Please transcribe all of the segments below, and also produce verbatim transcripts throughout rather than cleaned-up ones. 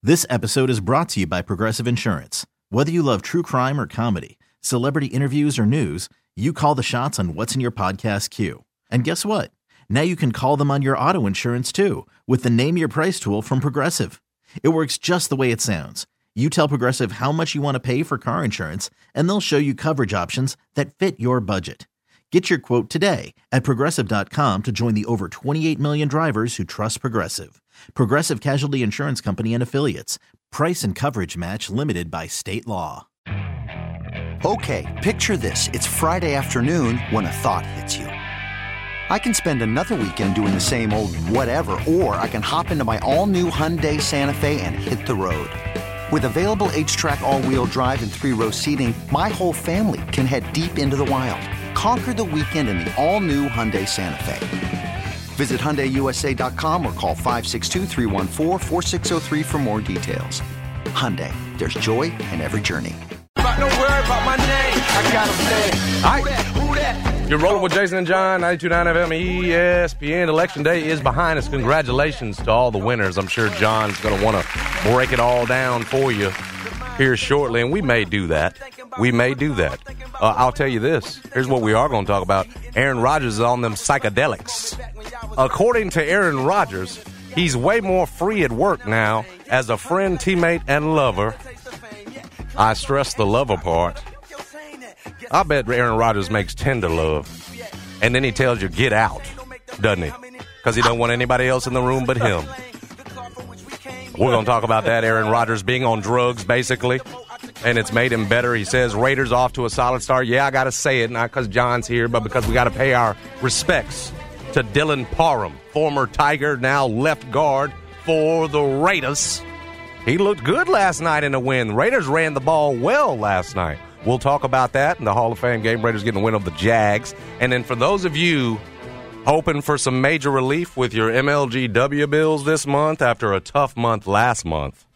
This episode is brought to you by Progressive Insurance. Whether you love true crime or comedy, celebrity interviews or news, you call the shots on what's in your podcast queue. And guess what? Now you can call them on your auto insurance too with the Name Your Price tool from Progressive. It works just the way it sounds. You tell Progressive how much you want to pay for car insurance, and they'll show you coverage options that fit your budget. Get your quote today at Progressive dot com to join the over twenty-eight million drivers who trust Progressive. Progressive Casualty Insurance Company and Affiliates. Price and coverage match limited by state law. Okay, picture this. It's Friday afternoon when a thought hits you. I can spend another weekend doing the same old whatever, or I can hop into my all-new Hyundai Santa Fe and hit the road. With available H-Track all-wheel drive and three-row seating, my whole family can head deep into the wild. Conquer the weekend in the all-new Hyundai Santa Fe. Visit Hyundai U S A dot com or call five six two, three one four, four six zero three for more details. Hyundai, there's joy in every journey. Don't worry about my name. I got a name. All right. You're rolling with Jason and John, ninety-two point nine F M E S P N. Election Day is behind us. Congratulations to all the winners. I'm sure John's going to want to break it all down for you here shortly, and we may do that. We may do that. Uh, I'll tell you this. Here's what we are going to talk about. Aaron Rodgers is on them psychedelics. According to Aaron Rodgers, he's way more free at work now as a friend, teammate, and lover. I stress the lover part. I bet Aaron Rodgers makes tender love, and then he tells you, get out, doesn't he? Because he don't want anybody else in the room but him. We're going to talk about that, Aaron Rodgers being on drugs, basically, and it's made him better. He says Raiders off to a solid start. Yeah, I got to say it, not because John's here, but because we got to pay our respects to Dylan Parham, former Tiger, now left guard for the Raiders. He looked good last night in the win. Raiders ran the ball well last night. We'll talk about that in the Hall of Fame game. Raiders getting the win over the Jags. And then for those of you hoping for some major relief with your M L G W bills this month after a tough month last month,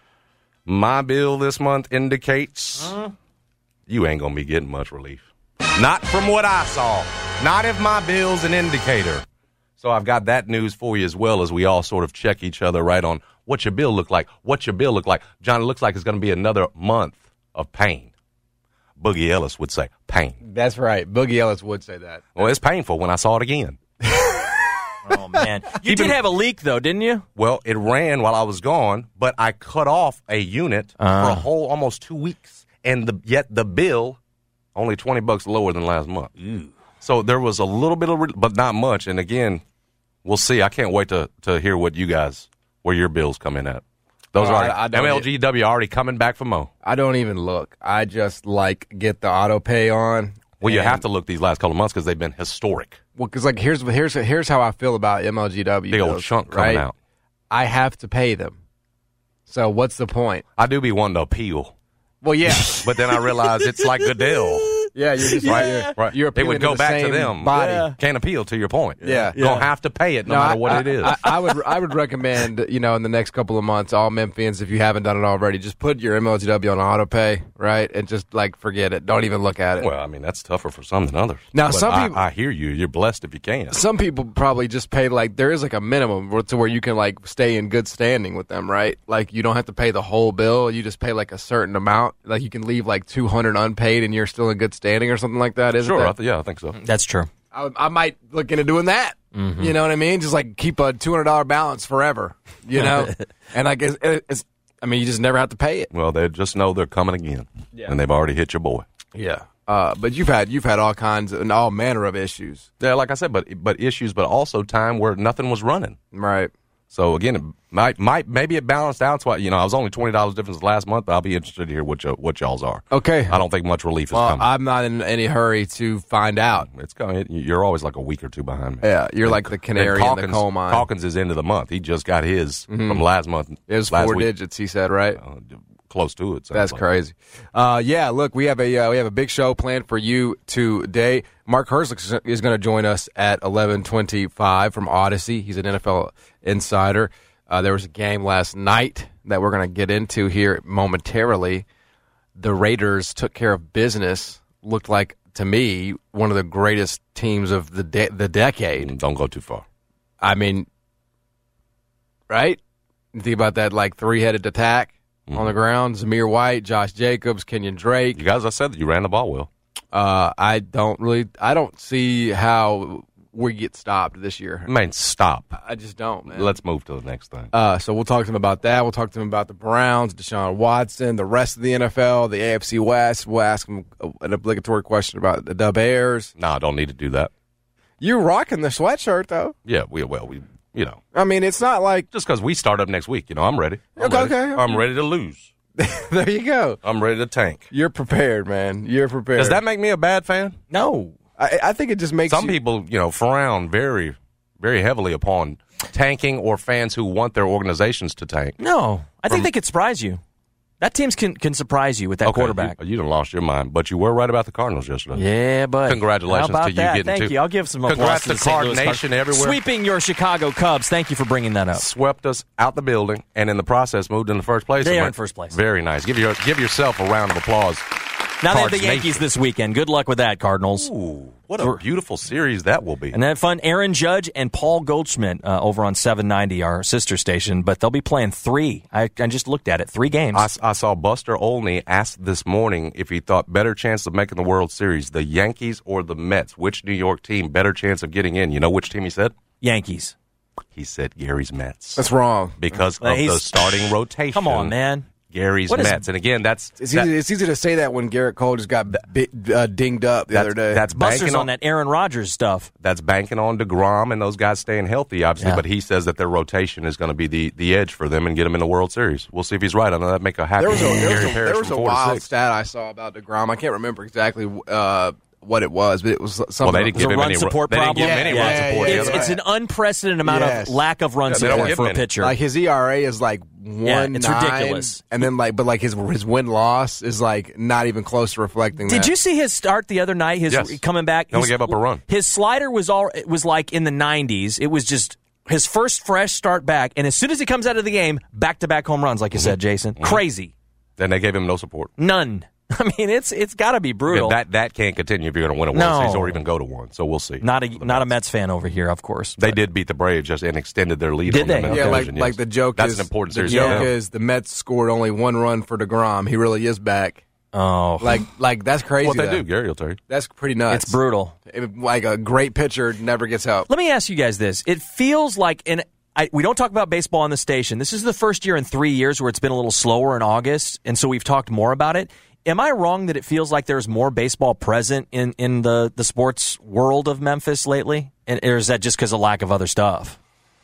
my bill this month indicates uh, you ain't going to be getting much relief. Not from what I saw. Not if my bill's an indicator. So I've got that news for you as well as we all sort of check each other right on what's your bill look like, what's your bill look like. John, it looks like it's going to be another month of pain. Boogie Ellis would say pain. That's right. Boogie Ellis would say that. Well, it's painful when I saw it again. Oh, man. You did have a leak, though, didn't you? Well, it ran while I was gone, but I cut off a unit uh. for a whole almost two weeks, and the, yet the bill only twenty bucks lower than last month. Ew. So there was a little bit of, re- but not much. And again, we'll see. I can't wait to, to hear what you guys, where your bills come in at. Those well, are I, I M L G W already coming back for Mo. I don't even look. I just like get the auto pay on. Well, you have to look these last couple of months because they've been historic. Well, because like here's here's here's how I feel about M L G W. Big bills, old chunk coming right? out. I have to pay them. So what's the point? I do be wanting to appeal. Well, yeah, but then I realize it's like Goodell. Yeah, you're just right. You're, right. You're it would go to back to them. Body. Yeah. Can't appeal to your point. Yeah, yeah. Gonna have to pay it no, no matter I, what I, it is. I, I would I would recommend, you know, in the next couple of months, all Memphians, if you haven't done it already, just put your M L G W on auto pay, right, and just like forget it. Don't even look at it. Well, I mean that's tougher for some than others. Now, but some I, people, I hear you. You're blessed if you can. Some people probably just pay like there is like a minimum to where you can like stay in good standing with them, right? Like you don't have to pay the whole bill. You just pay like a certain amount. Like you can leave like two hundred unpaid and you're still in good standing or something like that. Isn't sure. that? I th- yeah. I think so. That's true. I, I might look into doing that. Mm-hmm. You know what I mean? Just like keep a two hundred dollars balance forever, you know? And like, it's, it's, I mean, you just never have to pay it. Well, they just know they're coming again. Yeah. And they've already hit your boy. Yeah. Uh, but you've had you've had all kinds of, and all manner of issues. Yeah, like I said, but but issues, but also time where nothing was running. Right. So again, it might might maybe it balanced out. So I, you know, I was only twenty dollars difference last month, but I'll be interested to hear what y- what y'all's are. Okay. I don't think much relief is well, coming. I'm not in any hurry to find out. It's coming. You're always like a week or two behind me. Yeah, you're and, like the canary Calkins, in the coal mine. Calkins is into the month. He just got his mm-hmm. from last month. It was last four week. digits. He said, right? Uh, close to it. That's like. crazy. Uh, yeah, look, we have a uh, we have a big show planned for you today. Mark Herzlich is going to join us at eleven twenty-five from Odyssey. He's an N F L insider. Uh, there was a game last night that we're going to get into here momentarily. The Raiders took care of business. Looked like, to me, one of the greatest teams of the de- the decade. Don't go too far. I mean, right? You think about that like three-headed attack mm-hmm. on the ground. Zamir White, Josh Jacobs, Kenyon Drake. You guys, I said that you ran the ball well. Uh, I don't really – I don't see how we get stopped this year. I mean, stop. I just don't, man. Let's move to the next thing. Uh, so we'll talk to him about that. We'll talk to him about the Browns, Deshaun Watson, the rest of the N F L, the A F C West. We'll ask him an obligatory question about the, the Bears. No, I don't need to do that. You're rocking the sweatshirt, though. Yeah, we well, we you know. I mean, it's not like just because we start up next week. You know, I'm ready. I'm okay, ready. okay. I'm ready to lose. There you go. I'm ready to tank. You're prepared, man. You're prepared. Does that make me a bad fan? No. I, I think it just makes some you... people, you know, frown very, very heavily upon tanking or fans who want their organizations to tank. No, I think From, they could surprise you. That team can can surprise you with that okay, quarterback. You, you done lost your mind, but you were right about the Cardinals yesterday. Yeah, but congratulations how about to you that? getting Thank to. you. I'll give some Congrats applause to to Card Saint Louis Nation Card- everywhere. Sweeping your Chicago Cubs. Thank you for bringing that up. Swept us out the building, and in the process moved in the first place. They are in first place. Very nice. Give your give yourself a round of applause. Now they have Cards the Yankees Nation. this weekend. Good luck with that, Cardinals. Ooh, what a beautiful series that will be. And then fun, Aaron Judge and Paul Goldschmidt uh, over on seven ninety, our sister station, but they'll be playing three. I, I just looked at it, three games. I, I saw Buster Olney asked this morning if he thought better chance of making the World Series, the Yankees or the Mets. Which New York team better chance of getting in? You know which team he said? Yankees. He said Gary's Mets. That's wrong. Because Well, of the he's- starting rotation. Come on, man. Gary's What is- Mets. And again, that's It's that- easy, it's easy to say that when Garrett Cole just got bi- uh, dinged up the that's, other day. That's Buster's banking on, on that Aaron Rodgers stuff. That's banking on DeGrom and those guys staying healthy, obviously. Yeah. But he says that their rotation is going to be the, the edge for them and get them in the World Series. We'll see if he's right. I know that make a happy There was a, there Gary was a, Parrish there was from a four to wild six. stat I saw about DeGrom. I can't remember exactly uh, what it was, but it was something. Well, they didn't It was give a him run any support they didn't problem. give him any Yeah, run yeah, support. yeah, the It's, other it's night. an unprecedented amount Yes. of lack of run Yeah, they don't support give for him a any. pitcher. like his E R A is like Yeah, one it's nine, ridiculous. and then like, but like his his win loss is like not even close to reflecting. Did that. you see his start the other night? His Yes. coming back. He only His- gave up a run. His slider was all it was like in the nineties. It was just his first fresh start back, and as soon as he comes out of the game, back to back home runs, like you said, Jason. Crazy. Then they gave him no support. None. I mean, it's it's got to be brutal. Yeah, that that can't continue if you're going to win a World No. Series or even go to one. So we'll see. not a The not a Mets. Mets fan over here, of course. They but- did beat the Braves just and extended their lead. Did on them they? in Yeah, the like division, like yes. the joke. That's is, an important the series. joke to them. is the Mets scored only one run for DeGrom. He really is back. Oh, Like like that's crazy. What they though. do, Gary will tell you. That's pretty nuts. it's brutal. It- like a great pitcher never gets help. Let me ask you guys this. It feels like, and I, we don't talk about baseball on the station. This is the first year in three years where it's been a little slower in August, and so we've talked more about it. Am I wrong that it feels like there's more baseball present in, in the, the sports world of Memphis lately? And, or is that just because of lack of other stuff?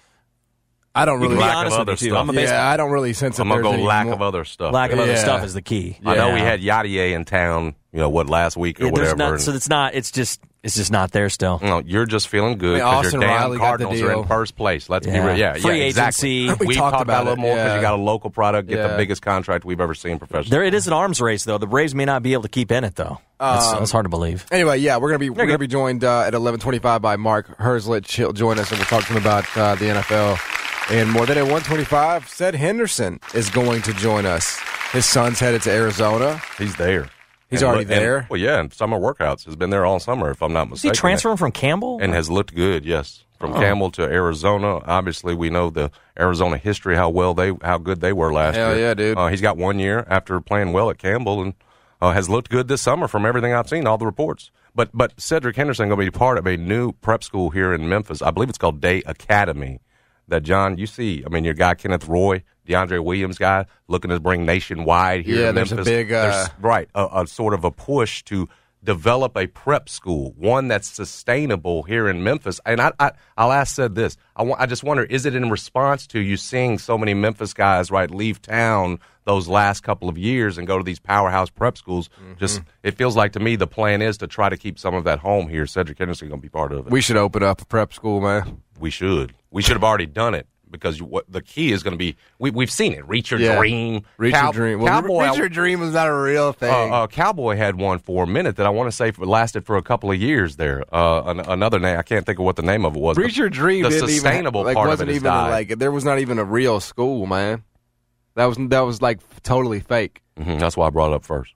I don't really. Be Lack of honest with other you, too. stuff. I'm a baseball. Yeah, I don't really sense. I'm that going to there's go any lack more- of other stuff. Lack of other Yeah. stuff is the key. I know Yeah. we had Yadier in town, you know, what, last week or Yeah, there's whatever. not, and- so it's not. It's just. It's just not there still. No, you're just feeling good I mean, because Austin your damn Riley got the Cardinals are in deal. first place. Let's be Yeah. real. Yeah, Free yeah, exactly. agency. We We've talked talked about about it a little it, more because yeah. you got a local product, get Yeah. the biggest contract we've ever seen professionally. There, it is an arms race though. The Braves may not be able to keep in it though. That's, Um, that's hard to believe. Anyway, yeah, we're gonna be we're good. gonna be joined uh, at eleven twenty-five by Mark Herzlich. He'll join us and we'll talk to him about uh, the N F L and more. Then at one twenty-five, Seth Henderson is going to join us. His son's headed to Arizona. He's there. He's And already look- and- there? well, yeah, and summer workouts. Has been there all summer, if I'm not Is mistaken. he transferring from Campbell? And has looked good, yes. From Oh. Campbell to Arizona. Obviously, we know the Arizona history, how well they, how good they were last Hell year. yeah, dude. Uh, he's got one year after playing well at Campbell, and uh, has looked good this summer from everything I've seen, all the reports. But but Cedric Henderson going to be part of a new prep school here in Memphis. I believe it's called Day Academy. That John, you see, I mean, your guy Kenneth Roy, DeAndre Williams guy, looking to bring nationwide here Yeah, in there's a Memphis. big, uh, There's- right, a, a sort of a push to develop a prep school, one that's sustainable here in Memphis. And I, I, I'll ask said this: I, want, I just wonder, is it in response to you seeing so many Memphis guys right leave town those last couple of years and go to these powerhouse prep schools? Mm-hmm. Just it feels like to me the plan is to try to keep some of that home here. Cedric Henderson going to be part of it. We should open up a prep school, man. We should. We should have already done it because you, what the key is going to be. We, we've seen it. Reach your Yeah. dream. Reach Cow- your dream. Well, Cowboy, reach your dream is not a real thing. uh, uh, Cowboy had one for a minute that I want to say for, lasted for a couple of years there. Uh, an, another name, I can't think of what the name of it was. Reach but your dream. The didn't sustainable even, like, part of wasn't it has even died. like there was not even a real school, man. That was that was like totally fake. Mhm, that's why I brought it up first.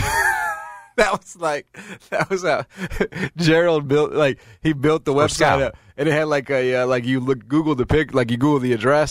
That was like that was how Gerald built like he built the For website Scout. up, and it had like a uh, like you look Google the pic like you Google the address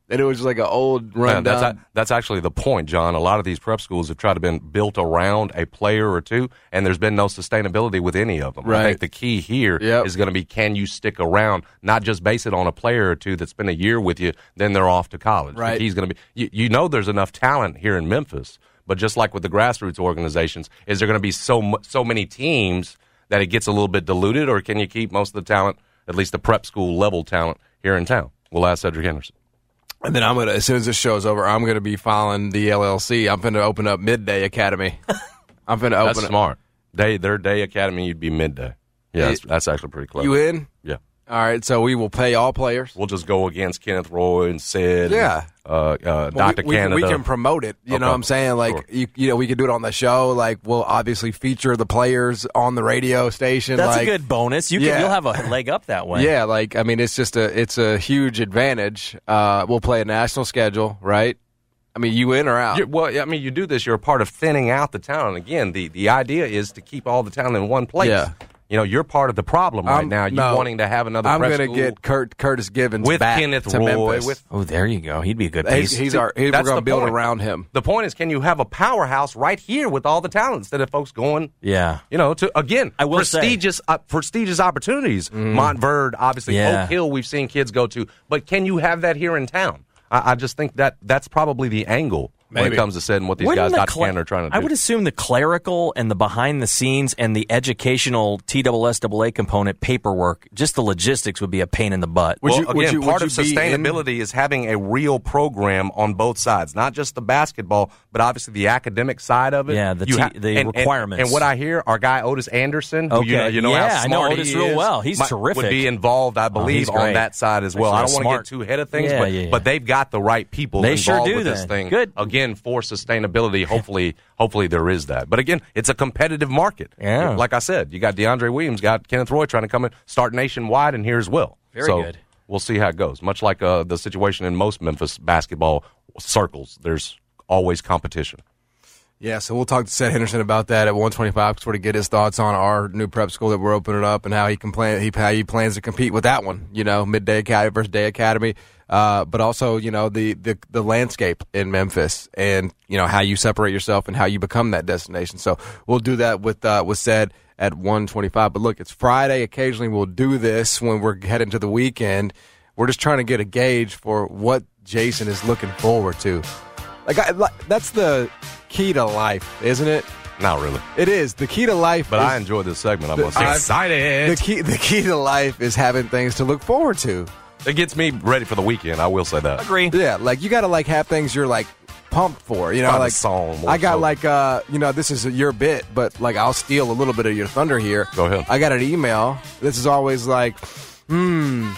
And it was just like an old rundown. Yeah, that's, a, that's actually the point, John. A lot of these prep schools have tried to been built around a player or two, and there's been no sustainability with any of them. Right. I think the key here Yep. is going to be, can you stick around, not just base it on a player or two that's been a year with you, then they're off to college. Right. The key's going to be, you, you know there's enough talent here in Memphis, but just like with the grassroots organizations, is there going to be so so many teams that it gets a little bit diluted, or can you keep most of the talent, at least the prep school level talent, here in town? We'll ask Cedric Henderson. And then I'm gonna, as soon as this show's over, I'm gonna be following the L L C. I'm gonna open up Midday Academy. I'm gonna open. That's up. smart. Day their day academy, you'd be midday. Yeah, that's, that's actually pretty clever. You in? Yeah. All right. So we will pay all players. We'll just go against Kenneth Roy and Sid. Yeah. And, uh, uh, Well, Doctor we, we Canada. Can, we can promote it. You Okay. know what I'm saying? Like, Sure. you, you know, we could do it on the show. Like, we'll obviously feature the players on the radio station. That's like, a good bonus. You can, Yeah. You'll have a leg up that way. Yeah, like, I mean, it's just a, it's a huge advantage. Uh, we'll play a national schedule, right? I mean, you in or out? You're, well, I mean, you do this, you're a part of thinning out the talent. Again, the, the idea is to keep all the talent in one place. Yeah. You know, you're part of the problem right I'm- now. You no. wanting to have another I'm prep going to school get Kurt, Curtis Givens with back Kenneth to Roy. Memphis. With Oh, there you go. He's be a good He's, piece. he's our, he, we're That's going the to build point. around him. The point is, can you have a powerhouse right here with all the talent instead of folks going, yeah. you know, to again, I will prestigious uh, prestigious opportunities. Montverde, obviously, Yeah. Oak Hill, we've seen kids go to, but can you have that here in town? I, I just think that that's probably the angle when Maybe. it comes to setting what these Wouldn't guys, the Doctor cl- Canada, are trying to do. I would assume the clerical and the behind the scenes and the educational T S S A A component paperwork, just the logistics would be a pain in the butt. Would well, you- would again, you- would part you of be in- sustainability is having a real program on both sides, not just the basketball, but obviously the academic side of it. Yeah, the You t- ha- the and- and- requirements. And, what I hear, our guy Otis Anderson, who you know, Okay, you know yeah, how I know smart Otis he real is, well. He's might- terrific. Would be involved, I believe, he's on great. that side as well. I don't want to Smart. get too ahead of things, Yeah, but, yeah, yeah. but they've got the right people They involved sure do with this then. thing. Good. Again, for sustainability, hopefully, hopefully there is that. But again, it's a competitive market. Yeah. Like I said, you got DeAndre Williams, got Kenneth Roy trying to come in, start nationwide, and here as well. Very so good. We'll see how it goes. Much like uh, the situation in most Memphis basketball circles, there's always competition. Yeah, so we'll talk to Seth Henderson about that at one twenty-five, sort of get his thoughts on our new prep school that we're opening up and how he can plan, he, how he plans to compete with that one, you know, Midday Academy versus Day Academy, uh, but also, you know, the, the, the landscape in Memphis and, you know, how you separate yourself and how you become that destination. So we'll do that with, uh, with Seth at one twenty-five. But look, it's Friday. Occasionally we'll do this when we're heading to the weekend. We're just trying to get a gauge for what Jason is looking forward to. Like, I, like that's the key to life, isn't it? Not really. It is. The key to life But is, I enjoy this segment. I'm The- going to say. I- Excited. the key the key to life is having things to look forward to. It gets me ready for the weekend. I will say that. Agree. Yeah, like you got to like have things you're like pumped for, you know, Find a like song, more I got so. like uh, you know, this is your bit, but like I'll steal a little bit of your thunder here. Go ahead. I got an email. This is always like, hmm,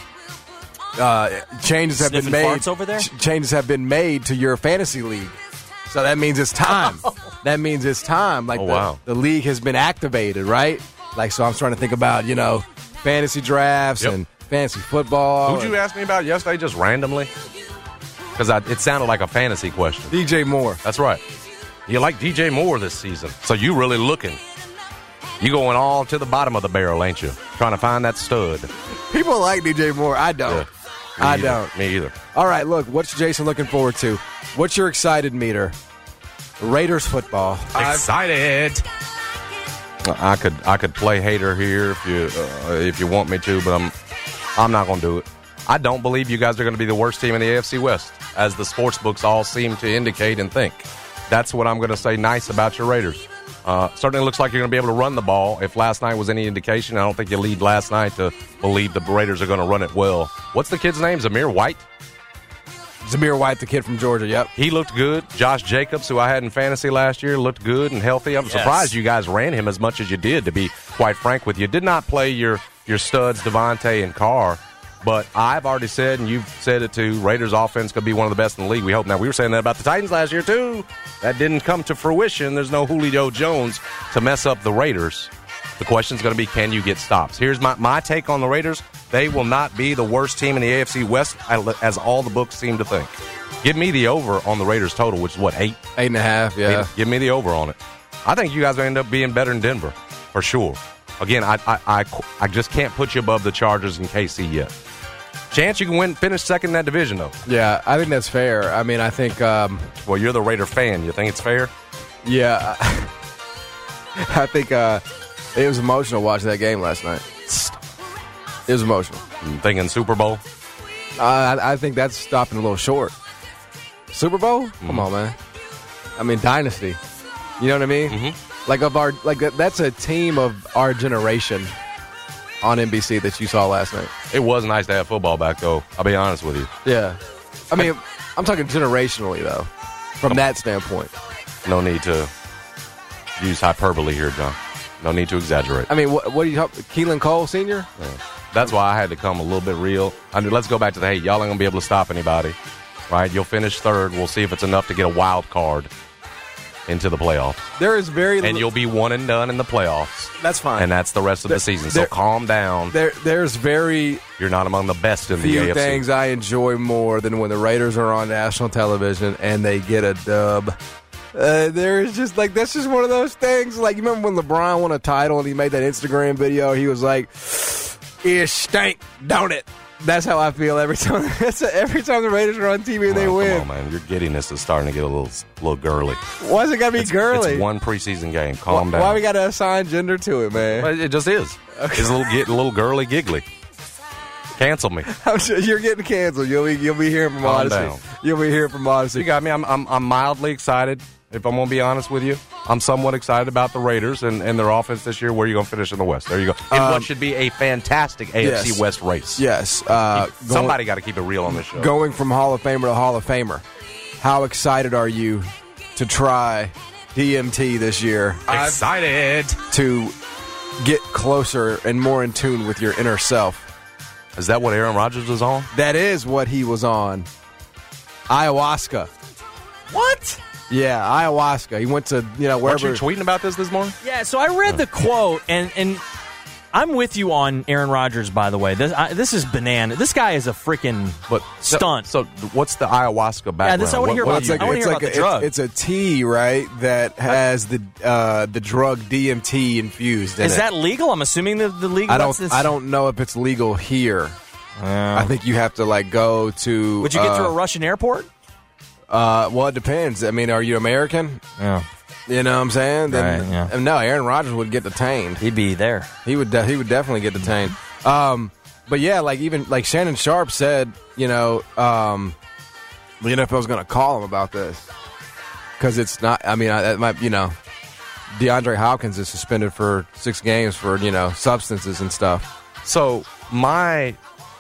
uh, changes have Sniffing been made. farts over there? Ch- changes have been made to your fantasy league. So that means it's time. That means it's time. Like Oh, the, wow. the league has been activated, right? Like, so I'm trying to think about, you know, fantasy drafts Yep. and fantasy football. Who'd you ask me about yesterday just randomly? Because it sounded like a fantasy question. D J Moore. That's right. You like D J Moore this season. So you really looking. You going all to the bottom of the barrel, ain't you? Trying to find that stud. People like D J Moore. I don't. Yeah. Me I either. don't. Me either. All right, look, what's Jason looking forward to? What's your excited meter? Raiders football. Excited. I could I could play hater here if you uh, if you want me to, but I'm I'm not going to do it. I don't believe you guys are going to be the worst team in the A F C West, as the sports books all seem to indicate and think. That's what I'm going to say nice about your Raiders. Uh, certainly looks like you're going to be able to run the ball. If last night was any indication, I don't think you lead last night to believe the Raiders are going to run it well. What's the kid's name? Zamir White? Zamir White, the kid from Georgia, yep. He looked good. Josh Jacobs, who I had in fantasy last year, looked good and healthy. I'm Yes. surprised you guys ran him as much as you did, to be quite frank with you. Did not play your, your studs, Devontae and Carr, but I've already said, and you've said it too, Raiders offense could be one of the best in the league. We hope. Now, we were saying that about the Titans last year too. That didn't come to fruition. There's no Julio Jones to mess up the Raiders. The question's going to be, can you get stops? Here's my, my take on the Raiders. They will not be the worst team in the A F C West, as all the books seem to think. Give me the over on the Raiders total, which is what, eight? Eight and a half, yeah. Eight? Give me the over on it. I think you guys will end up being better than Denver, for sure. Again, I I, I, I just can't put you above the Chargers and K C yet. Chance you can win, finish second in that division, though. Yeah, I think that's fair. I mean, I think. Um, well, you're the Raider fan. You think it's fair? Yeah, I think uh, it was emotional watching that game last night. It was emotional. I'm thinking Super Bowl. Uh, I, I think that's stopping a little short. Super Bowl? Mm-hmm. Come on, man. I mean, Dynasty. You know what I mean? Mm-hmm. Like of our, like that's a team of our generation on N B C that you saw last night. It was nice to have football back, though. I'll be honest with you. Yeah. I mean, I'm talking generationally, though, from that standpoint. No need to use hyperbole here, John. No need to exaggerate. I mean, what, what are you talking Keelan Cole, Senior? Yeah. That's why I had to come a little bit real. I mean, let's go back to the, hey, y'all ain't going to be able to stop anybody, right? You'll finish third. We'll see if it's enough to get a wild card into the playoffs. There is very And you'll be one and done in the playoffs. That's fine. And that's the rest of there, the season. There, so calm down. There, There's very You're not among the best in the few A F C. things I enjoy more than when the Raiders are on national television and they get a dub. Uh, there's just like that's just one of those things. Like you remember when LeBron won a title and he made that Instagram video? He was like, "It stank, don't it?" That's how I feel every time. That's every time the Raiders are on T V and they oh, win. Come on, man, your giddiness is starting to get a little, little girly. Why's it gotta be it's, girly? It's one preseason game. Calm why, down. Why we gotta assign gender to it, man? Well, it just is. Okay. It's a little, get, a little girly, giggly. Cancel me. I'm sure you're getting canceled. You'll be, you'll be hearing from Calm Odyssey. down. You'll be hearing from Odyssey. You got me. I'm, I'm, I'm mildly excited. If I'm going to be honest with you, I'm somewhat excited about the Raiders and, and their offense this year. Where are you going to finish in the West? There you go. In um, what should be a fantastic A F C yes. West race. Yes. Uh, Somebody got to keep it real on this show. Going from Hall of Famer to Hall of Famer, how excited are you to try D M T this year? Excited. To get closer and more in tune with your inner self. Is that what Aaron Rodgers was on? That is what he was on. Ayahuasca. What? Yeah, ayahuasca. He went to, you know, wherever. Weren't you tweeting about this this morning? Yeah, so I read the quote, and, and I'm with you on Aaron Rodgers, by the way. This I, this is banana. This guy is a freaking but, stunt. So, so what's the ayahuasca background? Yeah, this I want to hear what, about, like, I wanna hear like about a, the drug. It's, it's a tea, right, that has the uh, the drug D M T infused in is it. that legal? I'm assuming the, the legal. I don't, this? I don't know if it's legal here. I think you have to, like, go to... Would you get uh, through a Russian airport? Uh, well, it depends. I mean, are you American? Yeah. You know what I'm saying? Then, right, yeah. No, Aaron Rodgers would get detained. He'd be there. He would de- He would definitely get detained. Um, but, yeah, like, even, like, Shannon Sharp said, you know, um, the N F L's going to call him about this. Because it's not, I mean, I, that might, you know, DeAndre Hopkins is suspended for six games for, you know, substances and stuff. So, my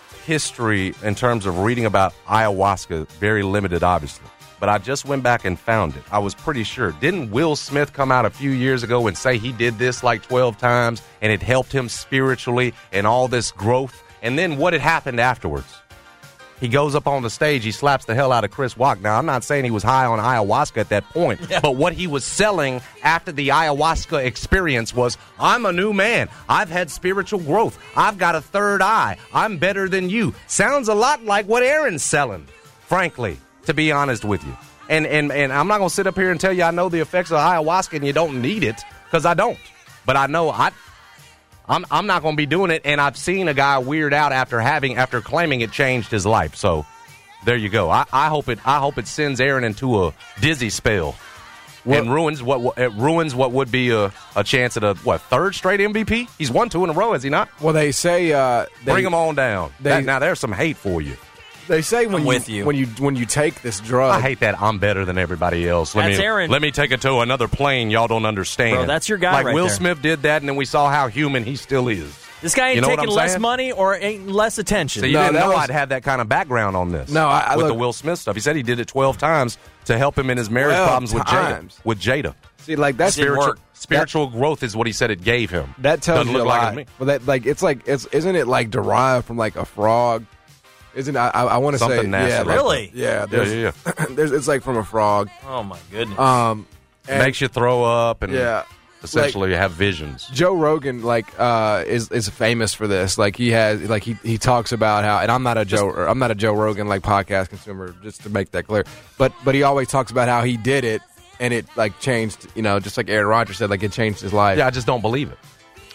history in terms of reading about ayahuasca, very limited, obviously. But I just went back and found it. I was pretty sure. Didn't Will Smith come out a few years ago and say he did this like twelve times and it helped him spiritually and all this growth? And then what had happened afterwards? He goes up on the stage, he slaps the hell out of Chris Rock. Now, I'm not saying he was high on ayahuasca at that point, yeah. But what he was selling after the ayahuasca experience was, I'm a new man. I've had spiritual growth. I've got a third eye. I'm better than you. Sounds a lot like what Aaron's selling, frankly, to be honest with you. And and, and I'm not going to sit up here and tell you I know the effects of ayahuasca and you don't need it, because I don't. But I know I... I'm I'm not going to be doing it, and I've seen a guy weird out after having after claiming it changed his life. So there you go. I, I hope it I hope it sends Aaron into a dizzy spell well, and ruins what it ruins what would be a, a chance at a what third straight M V P. He's won two in a row, has he not? Well, they say uh, they, bring him on down. They, that, now there's some hate for you. They say when I'm you, with you. when you when you take this drug, I hate that I'm better than everybody else. Let That's me Aaron. let me take it to another plane y'all don't understand. Bro, that's your guy like right Will there. Smith did that, and then we saw how human he still is. This guy ain't you know taking less saying? money or ain't less attention. So you No, didn't that know was- I'd have that kind of background on this. No, I- I with look- the Will Smith stuff. He said he did it twelve times to help him in his marriage twelve problems with Jada. times. With Jada, see, like that's spiritual work. spiritual growth is what he said it gave him. That tells Doesn't you look a like lot. it to me. Well, that like it's like it's isn't it like derived from like a frog? Isn't I I, I want to say Something nasty yeah, like like- Really? yeah, Yeah, there's, yeah, yeah. there's it's like from a frog. Oh, my goodness. Um, and Makes you throw up and yeah, essentially have visions. Joe Rogan like uh, is is famous for this. Like he has like he, he talks about how, and I'm not a Joe I'm not a Joe Rogan like podcast consumer, just to make that clear. But but he always talks about how he did it and it like changed. You know, just like Aaron Rodgers said, like it changed his life. Yeah, I just don't believe it.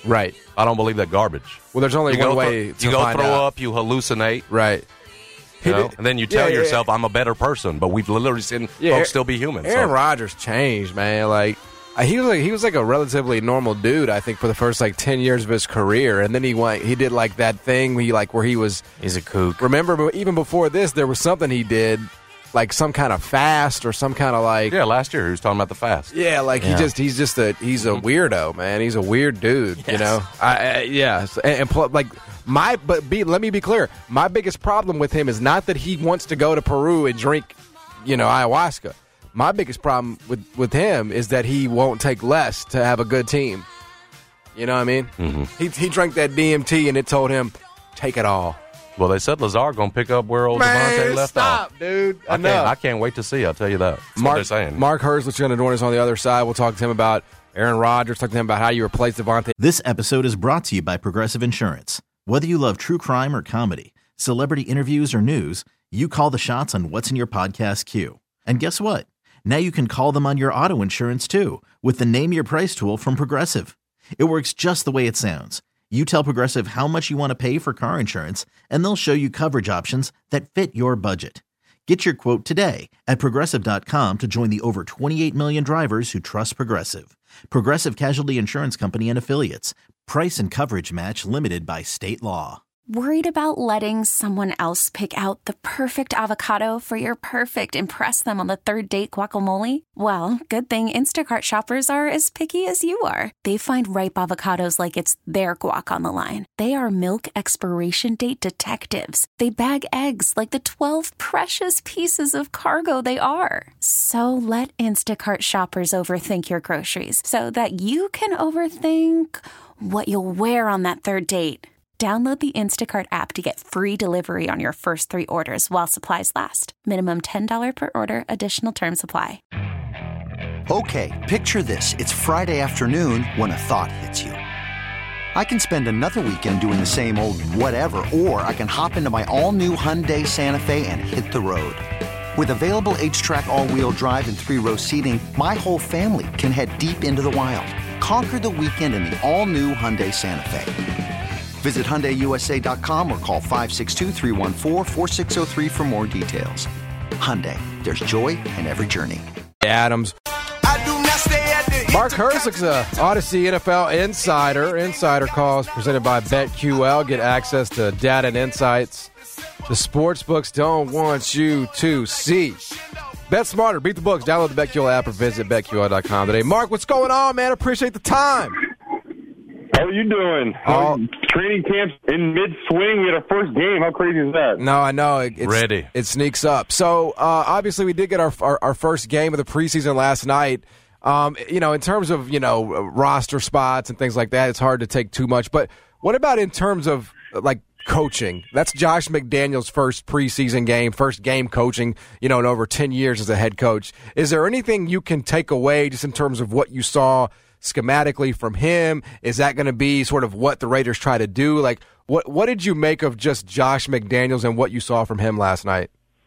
Right. I don't believe that garbage. Well, there's only you one go way th- to You go find throw out. up, you hallucinate. Right. You know? And then you tell Yeah, yeah, yourself, yeah. I'm a better person. But we've literally seen Yeah, folks still be human. Aaron so. Rodgers changed, man. Like uh, he was like he was like a relatively normal dude, I think, for the first like ten years of his career, and then he went he did like that thing where he like where he was He's a kook. remember but even before this there was something he did, like some kind of fast or some kind of like Yeah, last year he was talking about the fast. yeah, like Yeah. he just he's just a he's a weirdo, man. He's a weird dude, you Yes. know. I, I yeah, So- and, and pl- like my but be let me be clear. My biggest problem with him is not that he wants to go to Peru and drink, you know, ayahuasca. My biggest problem with with him is that he won't take less to have a good team. You know what I mean? Mm-hmm. He he drank that D M T and it told him take it all. Well, they said Lazard going to pick up where old Devontae left stop, off. dude. I can't, Enough. I can't wait to see. I'll tell you that. That's what Mark, they're saying. Mark Herzlich's going to join us on the other side. We'll talk to him about Aaron Rodgers, talk to him about how you replace Devontae. This episode is brought to you by Progressive Insurance. Whether you love true crime or comedy, celebrity interviews or news, you call the shots on what's in your podcast queue. And guess what? Now you can call them on your auto insurance too with the Name Your Price tool from Progressive. It works just the way it sounds. You tell Progressive how much you want to pay for car insurance, and they'll show you coverage options that fit your budget. Get your quote today at Progressive dot com to join the over twenty-eight million drivers who trust Progressive. Progressive Casualty Insurance Company and Affiliates. Price and coverage match limited by state law. Worried about letting someone else pick out the perfect avocado for your perfect impress them on the third date guacamole? Well, good thing Instacart shoppers are as picky as you are. They find ripe avocados like it's their guac on the line. They are milk expiration date detectives. They bag eggs like the twelve precious pieces of cargo they are. So let Instacart shoppers overthink your groceries so that you can overthink what you'll wear on that third date. Download the Instacart app to get free delivery on your first three orders while supplies last. Minimum ten dollars per order. Additional terms apply. Okay, picture this. It's Friday afternoon when a thought hits you. I can spend another weekend doing the same old whatever, or I can hop into my all-new Hyundai Santa Fe and hit the road. With available H-Track all-wheel drive and three-row seating, my whole family can head deep into the wild. Conquer the weekend in the all-new Hyundai Santa Fe. Visit Hyundai U S A dot com or call five six two, three one four, four six zero three for more details. Hyundai, there's joy in every journey. Adams. I do not stay at the Mark Herzlich's a Odyssey N F L Insider. Insider calls presented by BetQL. Get access to data and insights the sportsbooks don't want you to see. Bet smarter. Beat the books. Download the BetQL app or visit Bet Q L dot com today. Mark, what's going on, man? Appreciate the time. How are you doing? Oh. Um, training camp's in mid-swing. We had our first game. How crazy is that? No, I know. It, it's, Ready. It sneaks up. So, uh, obviously, we did get our, our our first game of the preseason last night. Um, you know, in terms of, you know, roster spots and things like that, it's hard to take too much. But what about in terms of, like, coaching? That's Josh McDaniels' first preseason game, first game coaching, you know, in over ten years as a head coach. Is there anything you can take away just in terms of what you saw schematically from him? Is that going to be sort of what the Raiders try to do? Like, what what did you make of just Josh McDaniels and what you saw from him last night?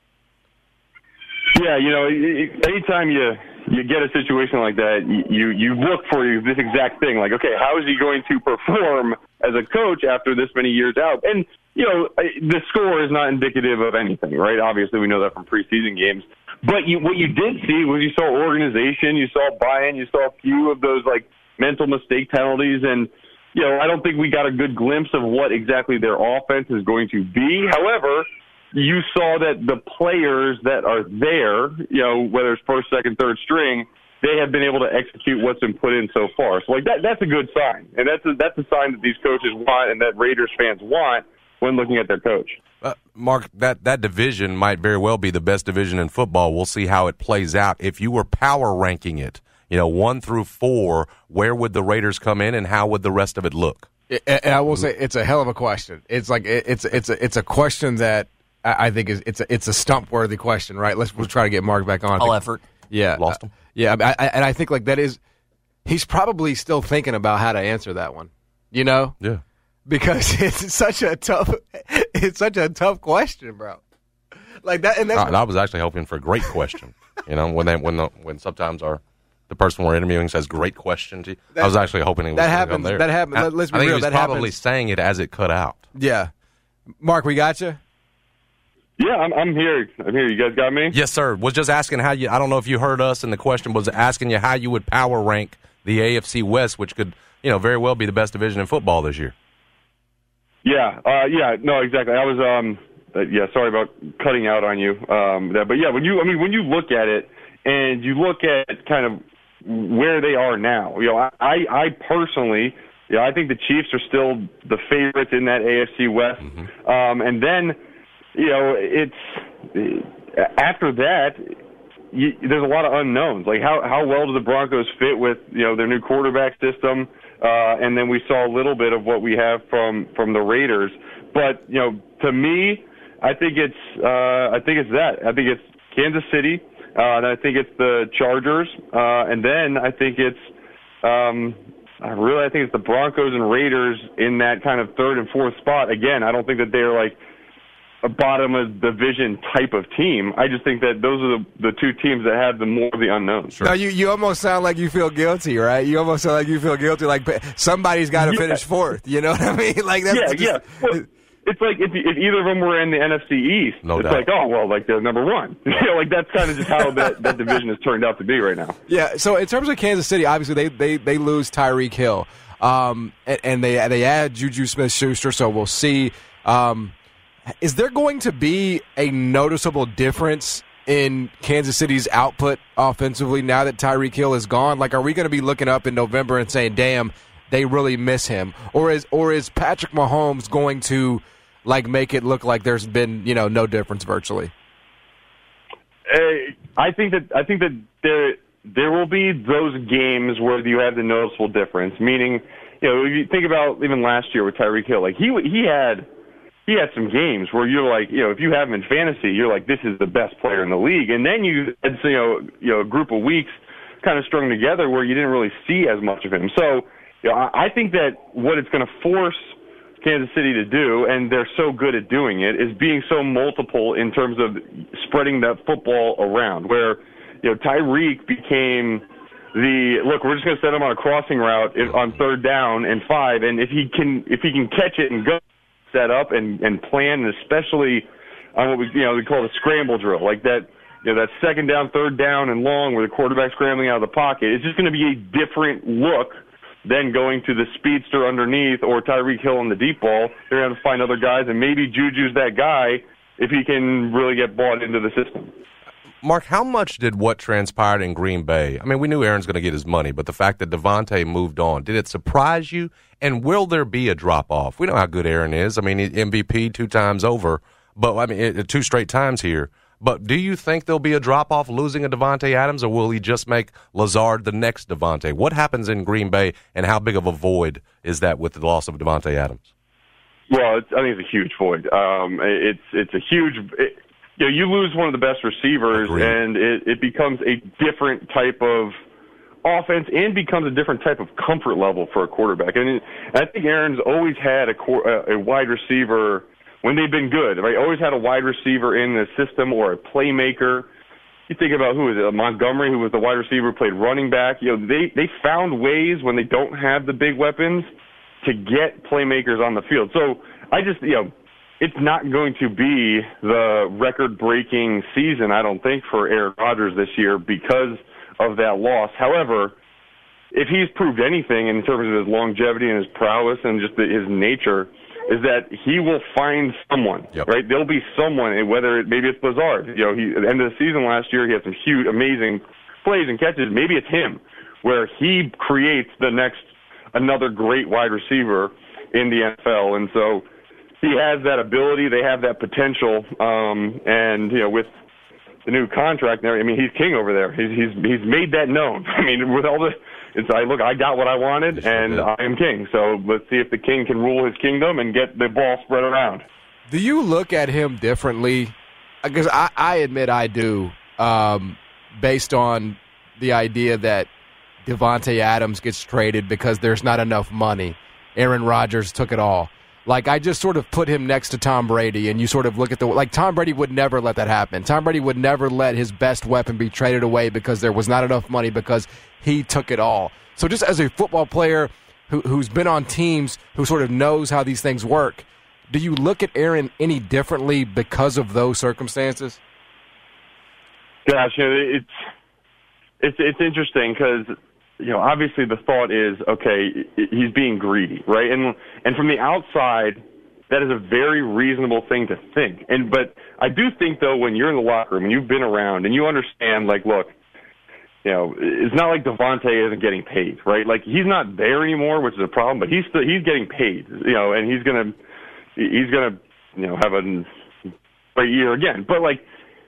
Yeah, you know, anytime you you get a situation like that, you you look for this exact thing. Like, okay, how is he going to perform as a coach after this many years out? And, you know, the score is not indicative of anything, right? Obviously, we know that from preseason games. But you, what you did see was you saw organization, you saw buy-in, you saw a few of those, like, mental mistake penalties. And, you know, I don't think we got a good glimpse of what exactly their offense is going to be. However, you saw that the players that are there, you know, whether it's first, second, third string, they have been able to execute what's been put in so far. So, like, that that's a good sign. And that's a, that's a sign that these coaches want and that Raiders fans want when looking at their coach. Uh, Mark, that, that division might very well be the best division in football. We'll see how it plays out. If you were power ranking it, you know, one through four, where would the Raiders come in and how would the rest of it look? And I will say it's a hell of a question. It's like it's it's a, it's a question that I think is it's a, it's a stump worthy question, right? Let's we'll try to get Mark back on. All effort. Yeah, Lost him. Uh, yeah, I, I, and I think like that is he's probably still thinking about how to answer that one. You know? Yeah. Because it's such a tough, it's such a tough question, bro. Like that, and that's I, I was actually hoping for a great question. You know, when they when the, when sometimes our the person we're interviewing says, "Great question." To you. That, I was actually hoping he was that going to happens. come there. That happens. I, Let's be I think real. he was that probably happens. saying it as it cut out. Yeah, Mark, we got you. Yeah, I'm, I'm here. I'm here. You guys got me? Yes, sir. Was just asking how you. I don't know if you heard us, and the question was asking you how you would power rank the A F C West, which could, you know, very well be the best division in football this year. Yeah, uh, yeah, no, exactly. I was, um, uh, yeah, sorry about cutting out on you. Um, that, but yeah, when you, I mean, when you look at it and you look at kind of where they are now, you know, I, I personally, yeah, I think the Chiefs are still the favorites in that A F C West. Mm-hmm. Um, and then, you know, it's after that, you, there's a lot of unknowns. Like how how well do the Broncos fit with, you know, their new quarterback system? Uh, and then we saw a little bit of what we have from, from the Raiders. But, you know, to me, I think it's uh, I think it's that. I think it's Kansas City, uh, and I think it's the Chargers, uh, and then I think it's um, I really I think it's the Broncos and Raiders in that kind of third and fourth spot. Again, I don't think that they're like a bottom of division type of team. I just think that those are the, the two teams that have the more of the unknowns. Sure. No, you, you almost sound like you feel guilty, right? You almost sound like you feel guilty, like somebody's got to yeah. finish fourth. You know what I mean? Like that's yeah, just, yeah. Well, it's like if, if either of them were in the N F C East, no it's doubt. like, oh, well, like they're number one. You know, like that's kind of just how that, that division has turned out to be right now. Yeah, so in terms of Kansas City, obviously they, they, they lose Tyreek Hill, um, and, and they they add Juju Smith-Schuster, so we'll see. Um, is there going to be a noticeable difference in Kansas City's output offensively now that Tyreek Hill is gone? Like, are we going to be looking up in November and saying, damn, they really miss him? Or is or is Patrick Mahomes going to, like, make it look like there's been, you know, no difference virtually? Uh, I think that I think that there there will be those games where you have the noticeable difference. Meaning, you know, if you think about even last year with Tyreek Hill, like he he had he had some games where you're like, you know, if you have him in fantasy, you're like, this is the best player in the league. And then you had, you know, you know, a group of weeks kind of strung together where you didn't really see as much of him. So, you know, I think that what it's going to force Kansas City to do, and they're so good at doing it, is being so multiple in terms of spreading that football around. Where, you know, Tyreek became the look. We're just going to set him on a crossing route on third down and five, and if he can, if he can catch it and go set up and and plan, and especially on what we you know we call the scramble drill, like that. You know, that second down, third down, and long, where the quarterback's scrambling out of the pocket. It's just going to be a different look than going to the speedster underneath or Tyreek Hill on the deep ball. They're going to have to find other guys, and maybe Juju's that guy if he can really get bought into the system. Mark, how much did what transpired in Green Bay? I mean, we knew Aaron's going to get his money, but the fact that Devontae moved on, did it surprise you? And will there be a drop-off? We know how good Aaron is. I mean, M V P two times over, but I mean, two straight times here. But do you think there'll be a drop-off losing a Devontae Adams, or will he just make Lazard the next Devontae? What happens in Green Bay, and how big of a void is that with the loss of Devontae Adams? Well, it's, I think it's a huge void. Um, it's it's a huge it, – you know, you lose one of the best receivers, Agreed. and it, it becomes a different type of offense and becomes a different type of comfort level for a quarterback. And I think Aaron's always had a, a wide receiver – when they've been good, right? Always had a wide receiver in the system or a playmaker. You think about who is it? Montgomery, who was the wide receiver, played running back. You know, they they found ways when they don't have the big weapons to get playmakers on the field. So I just, you know, it's not going to be the record-breaking season, I don't think, for Aaron Rodgers this year because of that loss. However, if he's proved anything in terms of his longevity and his prowess and just the, his nature, is that he will find someone, yep. right? There'll be someone, whether it, maybe it's Lazard. You know, he, at the end of the season last year, he had some huge, amazing plays and catches. Maybe it's him, where he creates the next, another great wide receiver in the N F L. And so he has that ability. They have that potential. Um, and, you know, with the new contract there, I mean, he's king over there. He's, he's, he's made that known. I mean, with all the, It's I look, I got what I wanted, and I am king. So let's see if the king can rule his kingdom and get the ball spread around. Do you look at him differently? Because I, I admit I do, um, based on the idea that Devontae Adams gets traded because there's not enough money. Aaron Rodgers took it all. Like, I just sort of put him next to Tom Brady, and you sort of look at the – like, Tom Brady would never let that happen. Tom Brady would never let his best weapon be traded away because there was not enough money because he took it all. So just as a football player who, who's been on teams who sort of knows how these things work, do you look at Aaron any differently because of those circumstances? Gosh, you know, it's it's it's interesting because – you know, obviously the thought is, okay, he's being greedy, right? And and from the outside, that is a very reasonable thing to think. And but I do think, though, when you're in the locker room and you've been around and you understand, like, look, you know, it's not like Devontae isn't getting paid, right? Like, he's not there anymore, which is a problem, but he's still, he's getting paid, you know, and he's gonna he's gonna you know have a great year again. But like.